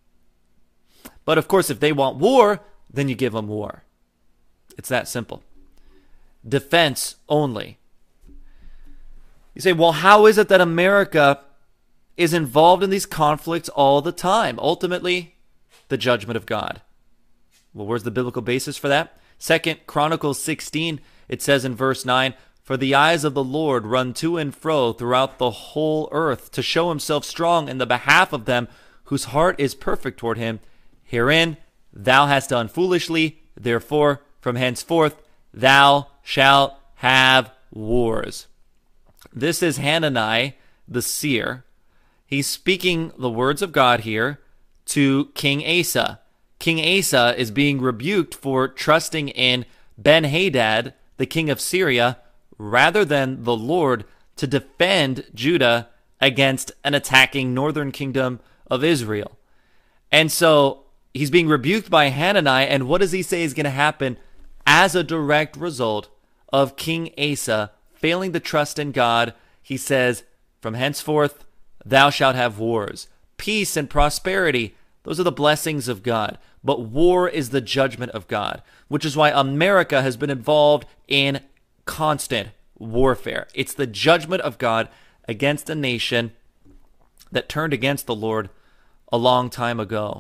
But of course, if they want war, then you give them war. It's that simple. Defense only. You say, well, how is it that America is involved in these conflicts all the time? Ultimately, the judgment of God. Well, where's the biblical basis for that? Second Chronicles sixteen, it says in verse nine, "For the eyes of the Lord run to and fro throughout the whole earth, to show himself strong in the behalf of them whose heart is perfect toward him. Herein thou hast done foolishly, therefore from henceforth thou shalt have wars." This is Hanani, the seer. He's speaking the words of God here to King Asa. King Asa is being rebuked for trusting in Ben-Hadad, the king of Syria, rather than the Lord to defend Judah against an attacking northern kingdom of Israel. And so he's being rebuked by Hanani, and what does he say is going to happen as a direct result of King Asa failing to trust in God? He says, "From henceforth thou shalt have wars." Peace and prosperity, those are the blessings of God. But war is the judgment of God, which is why America has been involved in constant warfare. It's the judgment of God against a nation that turned against the Lord a long time ago.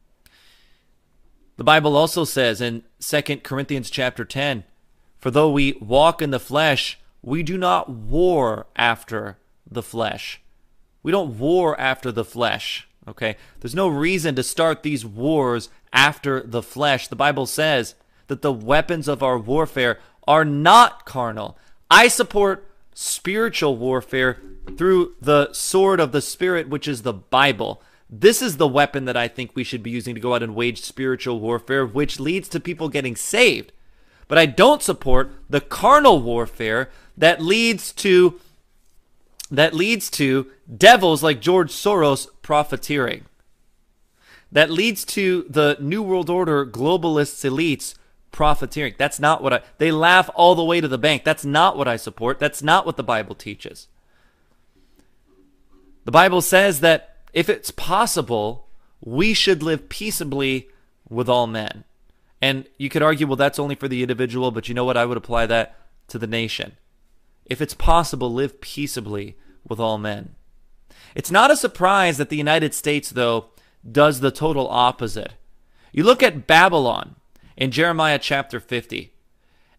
The Bible also says in Second Corinthians chapter ten, "For though we walk in the flesh, we do not war after the flesh." We don't war after the flesh, okay? There's no reason to start these wars after the flesh. The Bible says that the weapons of our warfare are not carnal. I support spiritual warfare through the sword of the Spirit, which is the Bible. This is the weapon that I think we should be using to go out and wage spiritual warfare, which leads to people getting saved. But I don't support the carnal warfare that leads to that leads to devils like George Soros profiteering. That leads to the New World Order globalists elites profiteering. That's not what I... They laugh all the way to the bank. That's not what I support. That's not what the Bible teaches. The Bible says that if it's possible, we should live peaceably with all men. And you could argue, well, that's only for the individual, but you know what? I would apply that to the nation. If it's possible, live peaceably with all men. It's not a surprise that the United States, though, does the total opposite. You look at Babylon in Jeremiah chapter fifty,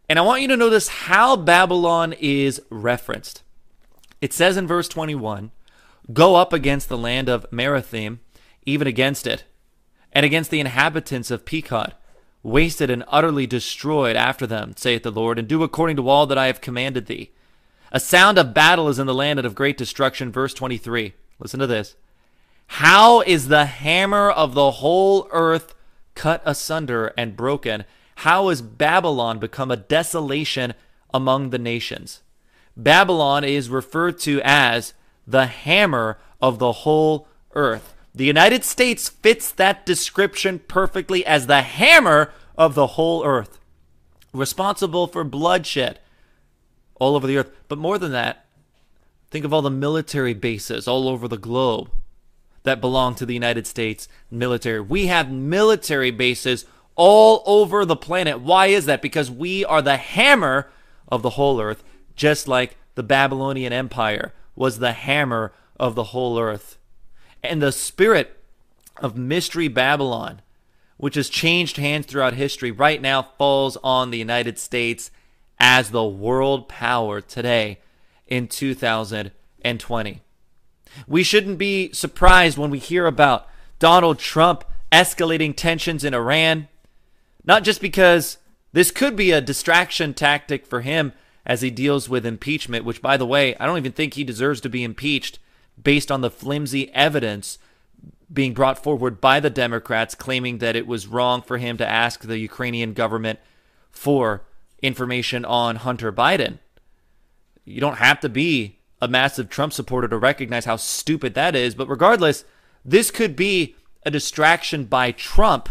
And I want you to notice how Babylon is referenced. It says in verse twenty-one, "Go up against the land of Merathaim, even against it, and against the inhabitants of Pekod, wasted and utterly destroyed after them, saith the Lord, and do according to all that I have commanded thee. A sound of battle is in the land and of great destruction." Verse twenty-three, listen to this. "How is the hammer of the whole earth cut asunder and broken? How is Babylon become a desolation among the nations?" Babylon is referred to as the hammer of the whole earth. The United States fits that description perfectly as the hammer of the whole earth, responsible for bloodshed all over the earth. But more than that, think of all the military bases all over the globe that belong to the United States military. We have military bases all over the planet. Why is that? Because we are the hammer of the whole earth, just like the Babylonian Empire was the hammer of the whole earth. And the spirit of Mystery Babylon, which has changed hands throughout history, right now falls on the United States as the world power today in two thousand twenty. We shouldn't be surprised when we hear about Donald Trump escalating tensions in Iran, not just because this could be a distraction tactic for him as he deals with impeachment, which, by the way, I don't even think he deserves to be impeached based on the flimsy evidence being brought forward by the Democrats claiming that it was wrong for him to ask the Ukrainian government for information on Hunter Biden. You don't have to be a massive Trump supporter to recognize how stupid that is, but regardless, this could be a distraction by Trump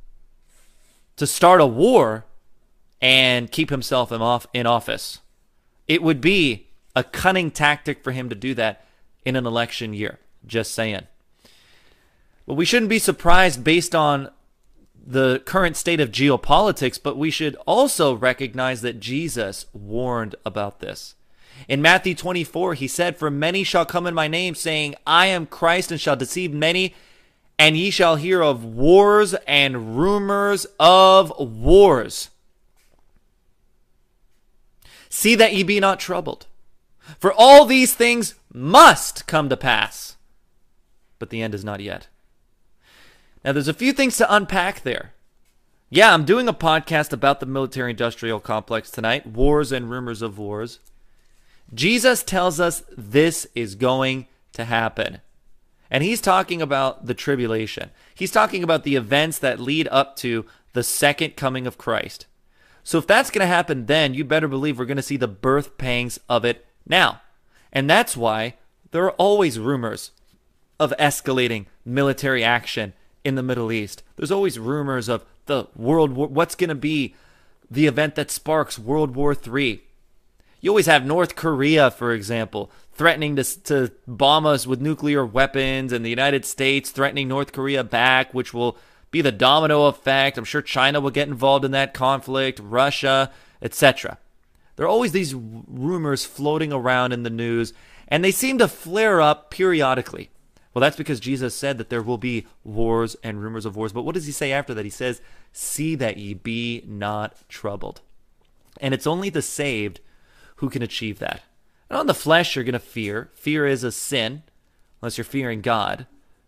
to start a war and keep himself in office. It would be a cunning tactic for him to do that in an election year. Just saying. Well, we shouldn't be surprised based on the current state of geopolitics, but we should also recognize that Jesus warned about this. In Matthew twenty-four, he said, "For many shall come in my name, saying, I am Christ, and shall deceive many. And ye shall hear of wars and rumors of wars. See that ye be not troubled. For all these things must come to pass, but the end is not yet." Now, there's a few things to unpack there. Yeah, I'm doing a podcast about the military-industrial complex tonight, wars and rumors of wars. Jesus tells us this is going to happen. And he's talking about the tribulation. He's talking about the events that lead up to the second coming of Christ. So if that's going to happen then, you better believe we're going to see the birth pangs of it now. And that's why there are always rumors of escalating military action in the Middle East. There's always rumors of the World War, what's going to be the event that sparks World War Three. You always have North Korea, for example, threatening to, to bomb us with nuclear weapons, and the United States threatening North Korea back, which will be the domino effect. I'm sure China will get involved in that conflict, Russia, et cetera. There are always these rumors floating around in the news, and they seem to flare up periodically. Well, that's because Jesus said that there will be wars and rumors of wars. But what does he say after that? He says, "See that ye be not troubled." And it's only the saved who can achieve that. And on the flesh, you're going to fear. Fear is a sin, unless you're fearing God.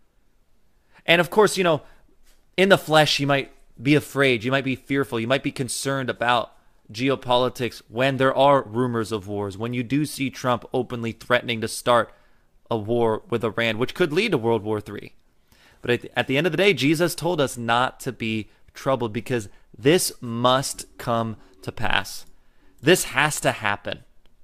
And of course, you know, in the flesh, you might be afraid. You might be fearful. You might be concerned about geopolitics when there are rumors of wars, when you do see Trump openly threatening to start a war with Iran, which could lead to World War Three. But at the, at the end of the day, Jesus told us not to be troubled because this must come to pass. This has to happen.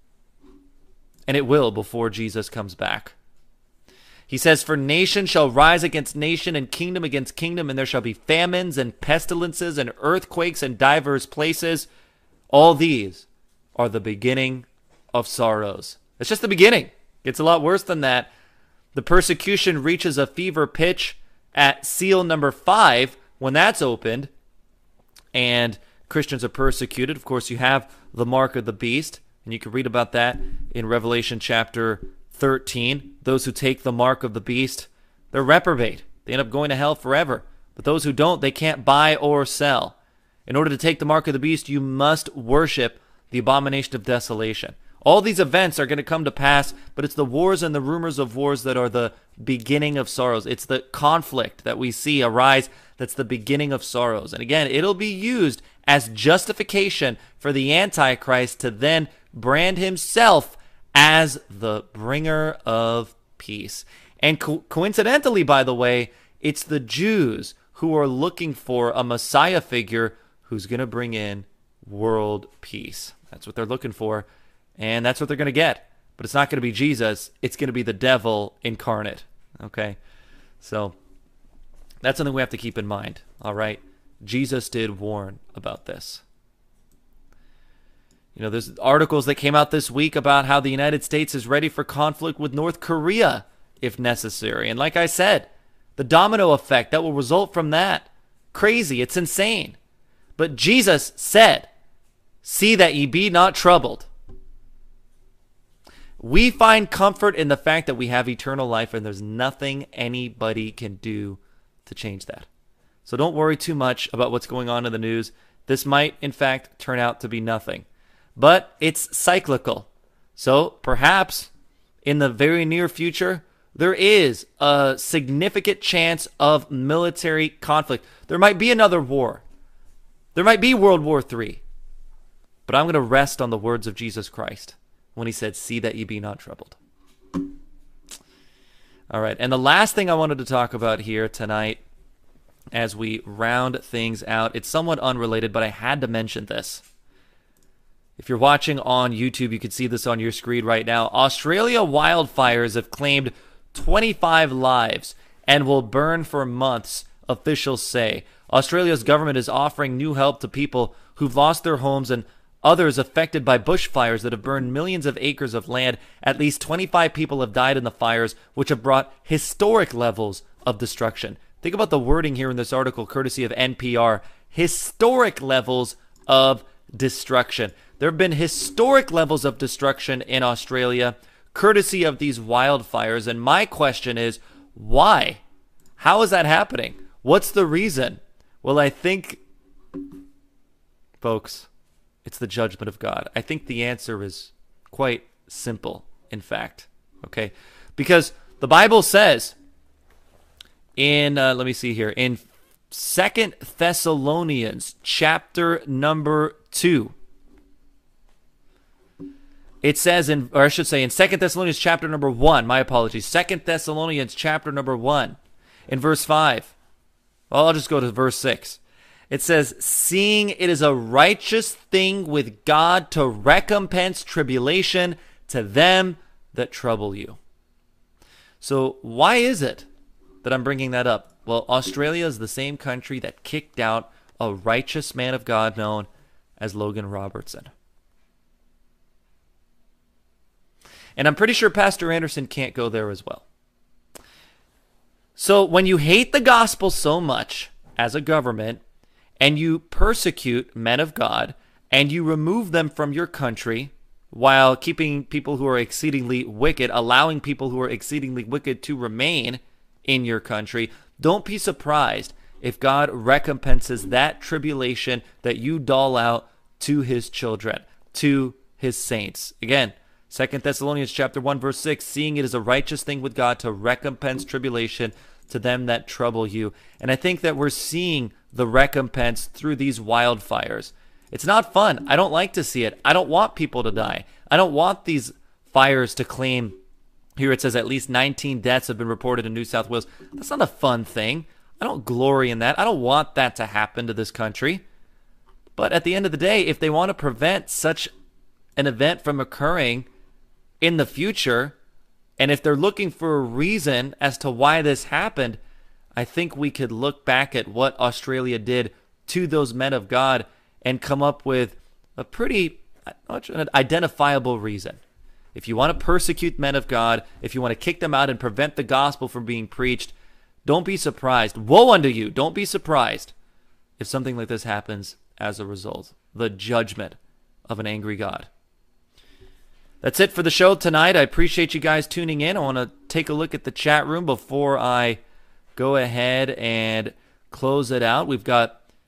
And it will before Jesus comes back. He says, "For nation shall rise against nation, and kingdom against kingdom, and there shall be famines and pestilences and earthquakes in divers places. All these are the beginning of sorrows." It's just the beginning. It's a lot worse than that. The persecution reaches a fever pitch at seal number five when that's opened, and Christians are persecuted. Of course, you have the mark of the beast, and you can read about that in Revelation chapter thirteen. Those who take the mark of the beast, they're reprobate. They end up going to hell forever. But those who don't, they can't buy or sell. In order to take the mark of the beast, you must worship the abomination of desolation. All these events are going to come to pass, but it's the wars and the rumors of wars that are the beginning of sorrows. It's the conflict that we see arise that's the beginning of sorrows. And again, it'll be used as justification for the Antichrist to then brand himself as the bringer of peace. And co- coincidentally, by the way, it's the Jews who are looking for a Messiah figure who's going to bring in world peace. That's what they're looking for, and that's what they're going to get. But it's not going to be Jesus. It's going to be the devil incarnate, okay? So that's something we have to keep in mind, all right? Jesus did warn about this. You know, there's articles that came out this week about how the United States is ready for conflict with North Korea if necessary. And like I said, the domino effect that will result from that, crazy, it's insane. But Jesus said, "See that ye be not troubled." We find comfort in the fact that we have eternal life, and there's nothing anybody can do to change that. So don't worry too much about what's going on in the news. This might, in fact, turn out to be nothing. But it's cyclical. So perhaps in the very near future, there is a significant chance of military conflict. There might be another war. There might be World War Three. But I'm going to rest on the words of Jesus Christ when he said, "See that ye be not troubled." All right, and the last thing I wanted to talk about here tonight as we round things out, it's somewhat unrelated, but I had to mention this. If you're watching on YouTube, you can see this on your screen right now. Australia wildfires have claimed twenty-five lives and will burn for months, officials say. Australia's government is offering new help to people who've lost their homes and others affected by bushfires that have burned millions of acres of land. At least twenty-five people have died in the fires, which have brought historic levels of destruction. Think about the wording here in this article, courtesy of N P R. Historic levels of destruction. There have been historic levels of destruction in Australia, courtesy of these wildfires. And my question is, why? How is that happening? What's the reason? Well, I think, folks, it's the judgment of God. I think the answer is quite simple, in fact. Okay? Because the Bible says in, uh, let me see here, in Second Thessalonians chapter number two, it says in, or I should say in Second Thessalonians chapter number one, my apologies, Second Thessalonians chapter number one, in verse five. Well, I'll just go to verse six. It says, "Seeing it is a righteous thing with God to recompense tribulation to them that trouble you." So why is it that I'm bringing that up? Well, Australia is the same country that kicked out a righteous man of God known as Logan Robertson. And I'm pretty sure Pastor Anderson can't go there as well. So when you hate the gospel so much as a government, and you persecute men of God, and you remove them from your country while keeping people who are exceedingly wicked, allowing people who are exceedingly wicked to remain in your country, don't be surprised if God recompenses that tribulation that you dole out to his children, to his saints. Again, Second Thessalonians chapter one, verse six, "Seeing it is a righteous thing with God to recompense tribulation to them that trouble you." And I think that we're seeing the recompense through these wildfires. It's not fun. I don't like to see it. I don't want people to die. I don't want these fires to claim, here it says at least nineteen deaths have been reported in New South Wales. That's not a fun thing. I don't glory in that. I don't want that to happen to this country. But at the end of the day, if they want to prevent such an event from occurring in the future, and if they're looking for a reason as to why this happened, I think we could look back at what Australia did to those men of God and come up with a pretty identifiable reason. If you want to persecute men of God, if you want to kick them out and prevent the gospel from being preached, don't be surprised. Woe unto you. Don't be surprised if something like this happens as a result. The judgment of an angry God. That's it for the show tonight. I appreciate you guys tuning in. I want to take a look at the chat room before I go ahead and close it out. We've got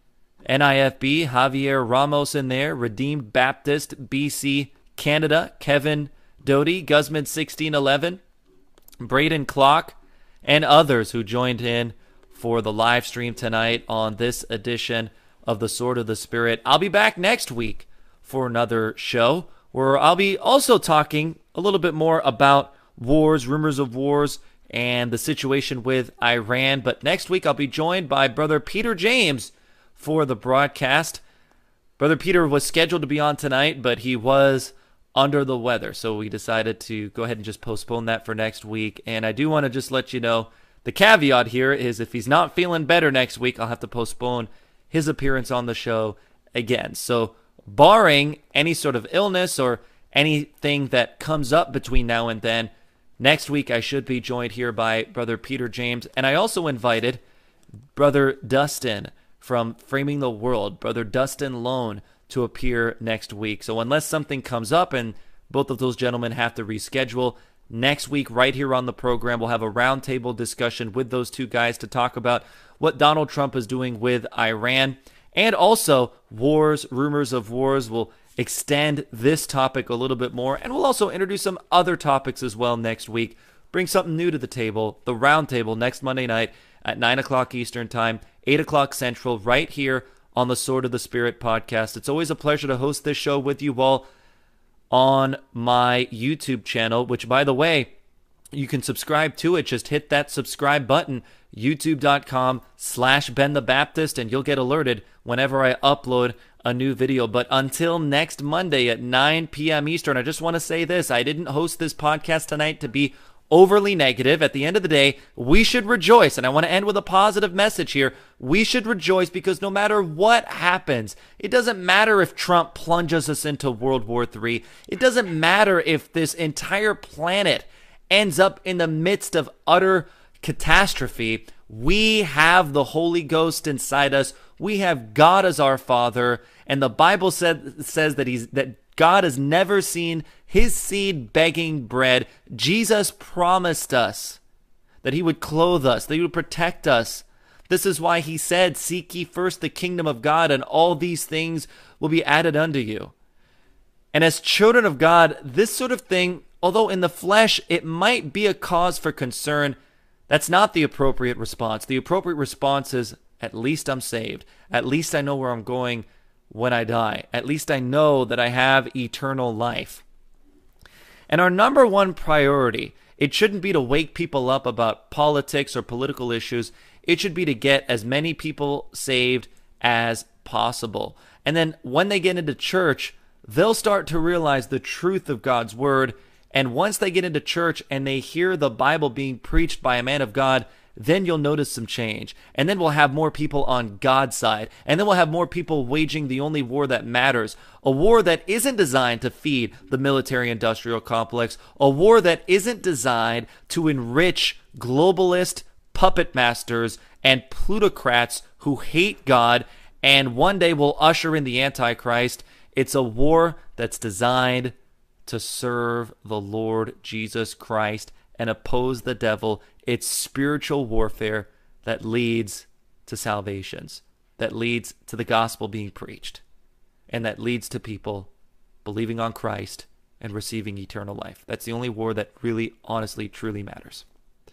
N I F B, Javier Ramos in there, Redeemed Baptist, B C, Canada, Kevin Doty, Guzman sixteen eleven, Braden Clock, and others who joined in for the live stream tonight on this edition of the Sword of the Spirit. I'll be back next week for another show where I'll be also talking a little bit more about wars, rumors of wars, and the situation with Iran. But next week I'll be joined by Brother Peter James for the broadcast. Brother Peter was scheduled to be on tonight, but he was under the weather, so we decided to go ahead and just postpone that for next week. And I do want to just let you know, the caveat here is if he's not feeling better next week, I'll have to postpone his appearance on the show again. So barring any sort of illness or anything that comes up between now and then, next week I should be joined here by Brother Peter James. And I also invited Brother Dustin from Framing the World, Brother Dustin Lone, to appear next week. So unless something comes up and both of those gentlemen have to reschedule, next week right here on the program we'll have a roundtable discussion with those two guys to talk about what Donald Trump is doing with Iran, and also wars, rumors of wars. We'll extend this topic a little bit more, and we'll also introduce some other topics as well next week. Bring something new to the table, the roundtable next Monday night at nine o'clock Eastern Time, eight o'clock Central, right here on the Sword of the Spirit podcast. It's always a pleasure to host this show with you all on my YouTube channel, which, by the way, you can subscribe to it. Just hit that subscribe button, youtube.com slash Ben the Baptist, and you'll get alerted whenever I upload a new video. But until next Monday at nine p.m. Eastern, I just want to say this. I didn't host this podcast tonight to be overly negative. At the end of the day, we should rejoice. And I want to end with a positive message here. We should rejoice because no matter what happens, it doesn't matter if Trump plunges us into World War Three. It doesn't matter if this entire planet ends up in the midst of utter catastrophe. We have the Holy Ghost inside us. We have God as our Father. And the Bible said, says that he's that God has never seen his seed begging bread. Jesus promised us that he would clothe us, that he would protect us. This is why he said, seek ye first the kingdom of God, and all these things will be added unto you. And as children of God, this sort of thing, although in the flesh it might be a cause for concern, that's not the appropriate response. The appropriate response is, at least I'm saved. At least I know where I'm going when I die. At least I know that I have eternal life. And our number one priority, it shouldn't be to wake people up about politics or political issues. It should be to get as many people saved as possible. And then when they get into church, they'll start to realize the truth of God's word. And once they get into church and they hear the Bible being preached by a man of God, then you'll notice some change. And then we'll have more people on God's side. And then we'll have more people waging the only war that matters. A war that isn't designed to feed the military-industrial complex. A war that isn't designed to enrich globalist puppet masters and plutocrats who hate God and one day will usher in the Antichrist. It's a war that's designed to serve the Lord Jesus Christ and oppose the devil. It's spiritual warfare that leads to salvations, that leads to the gospel being preached, and that leads to people believing on Christ and receiving eternal life. That's the only war that really, honestly, truly matters.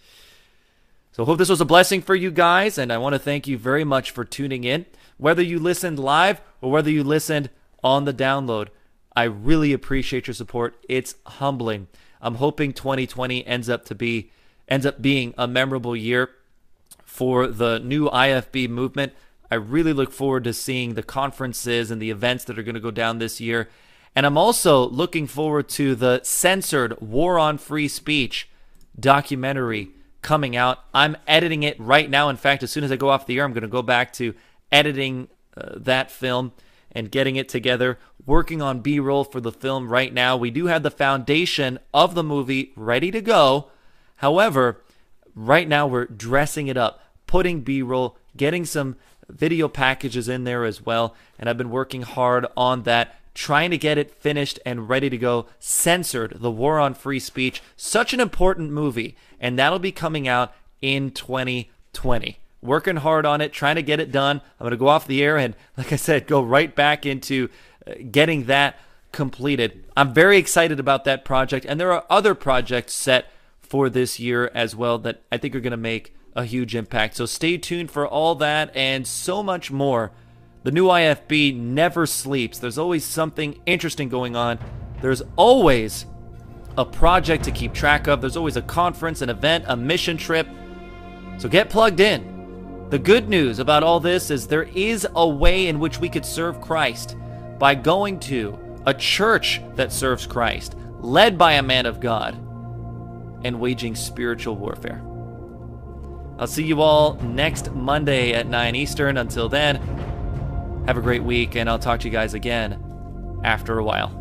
So I hope this was a blessing for you guys, and I want to thank you very much for tuning in. Whether you listened live or whether you listened on the download, I really appreciate your support. It's humbling. I'm hoping twenty twenty ends up to be ends up being a memorable year for the new I F B movement. I really look forward to seeing the conferences and the events that are going to go down this year. And I'm also looking forward to the censored War on Free Speech documentary coming out. I'm editing it right now. In fact, as soon as I go off the air, I'm going to go back to editing uh, that film and getting it together, working on B-roll for the film right now. We do have the foundation of the movie ready to go. However, right now we're dressing it up, putting B-roll, getting some video packages in there as well, and I've been working hard on that, trying to get it finished and ready to go. Censored, The War on Free Speech, such an important movie, and that'll be coming out in twenty twenty. working hard on it, trying to get it done. I'm going to go off the air and, like I said, go right back into uh, getting that completed. I'm very excited about that project, and there are other projects set for this year as well that I think are going to make a huge impact. So stay tuned for all that and so much more. The new I F B never sleeps. There's always something interesting going on. There's always a project to keep track of. There's always a conference, an event, a mission trip. So get plugged in. The good news about all this is there is a way in which we could serve Christ by going to a church that serves Christ, led by a man of God, and waging spiritual warfare. I'll see you all next Monday at nine Eastern. Until then, have a great week, and I'll talk to you guys again after a while.